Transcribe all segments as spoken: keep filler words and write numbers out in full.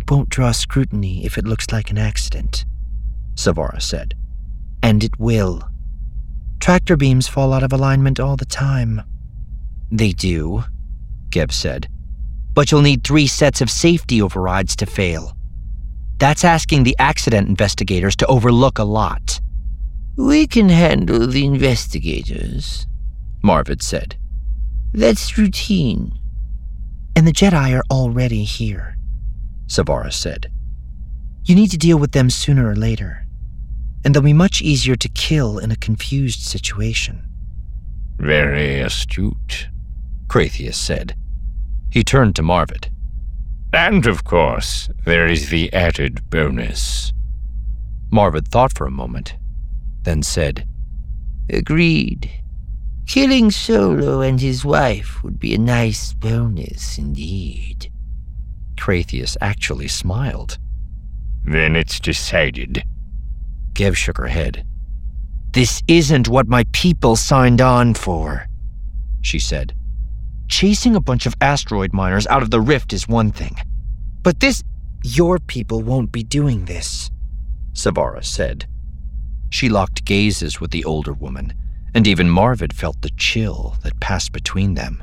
It won't draw scrutiny if it looks like an accident, Savara said. And it will. Tractor beams fall out of alignment all the time. They do, Gev said. But you'll need three sets of safety overrides to fail. That's asking the accident investigators to overlook a lot. We can handle the investigators, Marvid said. That's routine. And the Jedi are already here, Savara said. You need to deal with them sooner or later, and they'll be much easier to kill in a confused situation. Very astute, Kratheus said. He turned to Marvid. And, of course, there is the added bonus. Marvid thought for a moment, then said, Agreed. Killing Solo and his wife would be a nice bonus indeed. Kratheus actually smiled. Then it's decided. Gev shook her head. This isn't what my people signed on for, she said. Chasing a bunch of asteroid miners out of the rift is one thing. But this... Your people won't be doing this, Savara said. She locked gazes with the older woman, and even Marvid felt the chill that passed between them.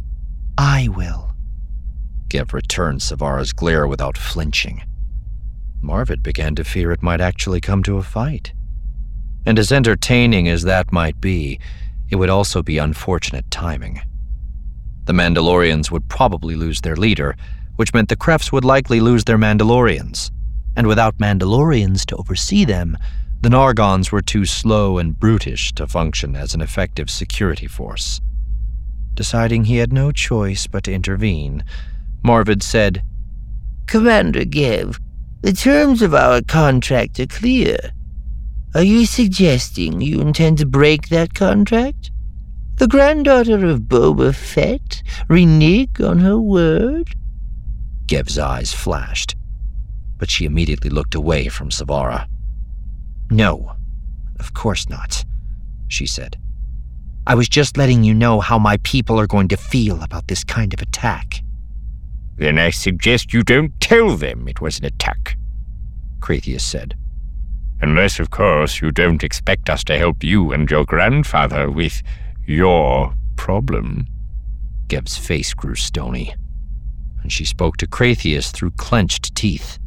I will. Gev returned Savara's glare without flinching. Marvid began to fear it might actually come to a fight. And as entertaining as that might be, it would also be unfortunate timing. The Mandalorians would probably lose their leader, which meant the Kreffs would likely lose their Mandalorians. And without Mandalorians to oversee them, the Nargons were too slow and brutish to function as an effective security force. Deciding he had no choice but to intervene, Marvid said, Commander Gev, the terms of our contract are clear. Are you suggesting you intend to break that contract? The granddaughter of Boba Fett renege on her word? Gev's eyes flashed, but she immediately looked away from Savara. No, of course not, she said. I was just letting you know how my people are going to feel about this kind of attack. Then I suggest you don't tell them it was an attack, Kratheus said. Unless, of course, you don't expect us to help you and your grandfather with your problem. Gev's face grew stony, and she spoke to Kratheus through clenched teeth.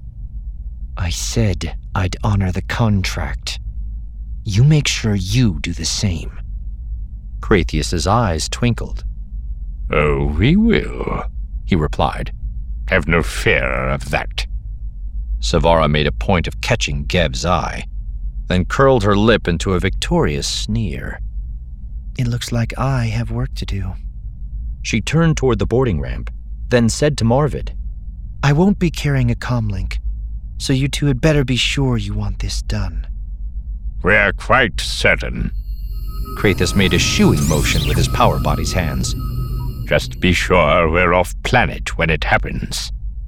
I said I'd honor the contract. You make sure you do the same. Kratheus's eyes twinkled. Oh, we will, he replied. Have no fear of that. Savara made a point of catching Gev's eye, then curled her lip into a victorious sneer. It looks like I have work to do. She turned toward the boarding ramp, then said to Marvid, I won't be carrying a comlink, so you two had better be sure you want this done. We're quite certain. Kratheus made a shooing motion with his power body's hands. Just be sure we're off planet when it happens.